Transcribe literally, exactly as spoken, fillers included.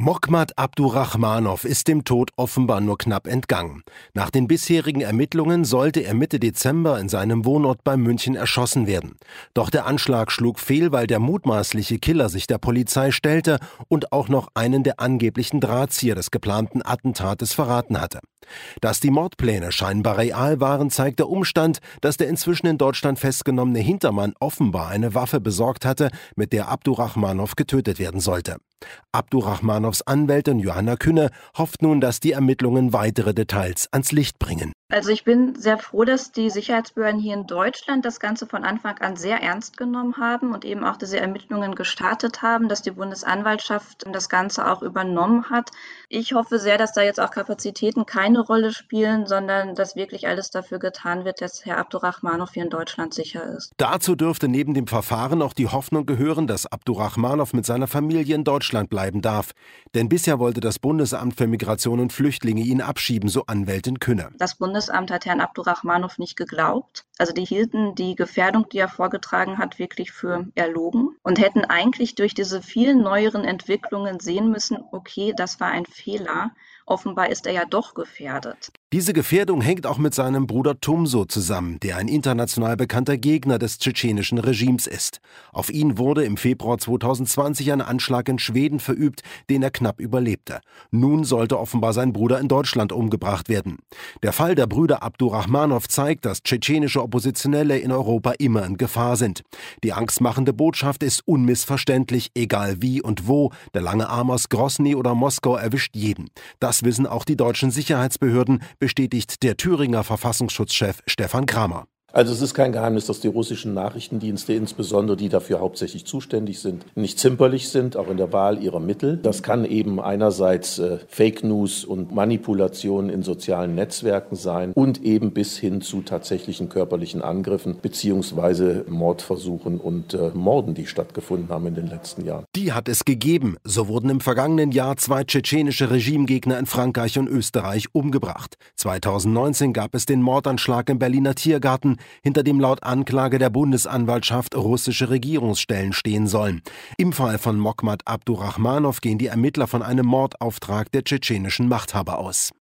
Mokhmad Abdurrahmanow ist dem Tod offenbar nur knapp entgangen. Nach den bisherigen Ermittlungen sollte er Mitte Dezember in seinem Wohnort bei München erschossen werden. Doch der Anschlag schlug fehl, weil der mutmaßliche Killer sich der Polizei stellte und auch noch einen der angeblichen Drahtzieher des geplanten Attentates verraten hatte. Dass die Mordpläne scheinbar real waren, zeigt der Umstand, dass der inzwischen in Deutschland festgenommene Hintermann offenbar eine Waffe besorgt hatte, mit der Abdurrahmanow getötet werden sollte. Abdurrahmanows Anwältin Johanna Künne hofft nun, dass die Ermittlungen weitere Details ans Licht bringen. Also ich bin sehr froh, dass die Sicherheitsbehörden hier in Deutschland das Ganze von Anfang an sehr ernst genommen haben und eben auch diese Ermittlungen gestartet haben, dass die Bundesanwaltschaft das Ganze auch übernommen hat. Ich hoffe sehr, dass da jetzt auch Kapazitäten keine Rolle spielen, sondern dass wirklich alles dafür getan wird, dass Herr Abdurrahmanow hier in Deutschland sicher ist. Dazu dürfte neben dem Verfahren auch die Hoffnung gehören, dass Abdurrahmanow mit seiner Familie in Deutschland bleiben darf. Denn bisher wollte das Bundesamt für Migration und Flüchtlinge ihn abschieben, so Anwältin Künne. Das Bundesamt hat Herrn Abdurrahmanow nicht geglaubt. Also die hielten die Gefährdung, die er vorgetragen hat, wirklich für erlogen und hätten eigentlich durch diese vielen neueren Entwicklungen sehen müssen, okay, das war ein Fehler. Offenbar ist er ja doch gefährdet. Diese Gefährdung hängt auch mit seinem Bruder Tumso zusammen, der ein international bekannter Gegner des tschetschenischen Regimes ist. Auf ihn wurde im Februar zweitausendzwanzig ein Anschlag in Schweden verübt, den er knapp überlebte. Nun sollte offenbar sein Bruder in Deutschland umgebracht werden. Der Fall der Brüder Abdurrahmanow zeigt, dass tschetschenische Oppositionelle in Europa immer in Gefahr sind. Die angstmachende Botschaft ist unmissverständlich, egal wie und wo. Der lange Arm aus Grosny oder Moskau erwischt jeden. Das wissen auch die deutschen Sicherheitsbehörden, bestätigt der Thüringer Verfassungsschutzchef Stefan Kramer. Also es ist kein Geheimnis, dass die russischen Nachrichtendienste, insbesondere die dafür hauptsächlich zuständig sind, nicht zimperlich sind, auch in der Wahl ihrer Mittel. Das kann eben einerseits äh, Fake News und Manipulation in sozialen Netzwerken sein und eben bis hin zu tatsächlichen körperlichen Angriffen beziehungsweise Mordversuchen und äh, Morden, die stattgefunden haben in den letzten Jahren. Die hat es gegeben. So wurden im vergangenen Jahr zwei tschetschenische Regimegegner in Frankreich und Österreich umgebracht. zweitausendneunzehn gab es den Mordanschlag im Berliner Tiergarten, hinter dem laut Anklage der Bundesanwaltschaft russische Regierungsstellen stehen sollen. Im Fall von Mokhmad Abdurrahmanow gehen die Ermittler von einem Mordauftrag der tschetschenischen Machthaber aus.